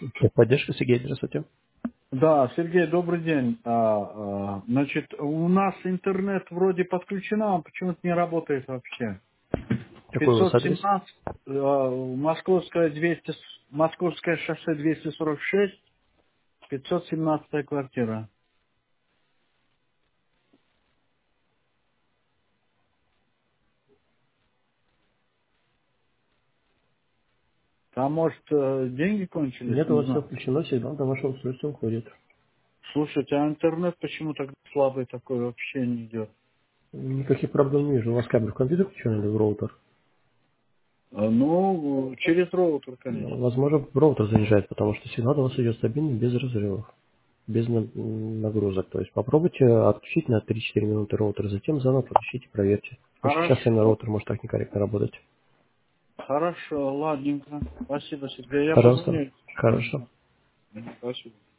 Поддержка, Сергей, здравствуйте. Да, Сергей, добрый день. Значит, у нас интернет вроде подключен, а он почему-то не работает вообще. Какой у вас адрес? 517, Московское 200, Московское шоссе 246, 517 квартира. Там, может, деньги кончились, Нет, у не вас все знаю. включено, сигнал до вашего устройства уходит. Слушайте, а интернет почему так слабый такой, вообще не идет? Никаких проблем не вижу. У вас кабель в компьютер включен или в роутер? Ну, через роутер, Ну, конечно. возможно, роутер заезжает, потому что сигнал до вас идет стабильно, без разрывов, без нагрузок. То есть попробуйте отключить на 3-4 минуты роутер, затем заново подключите, проверьте. Потому что сейчас именно Хорошо, роутер может так некорректно работать. хорошо, ладненько. Спасибо, Сергей. Я Пожалуйста. позвоню. Хорошо. Спасибо.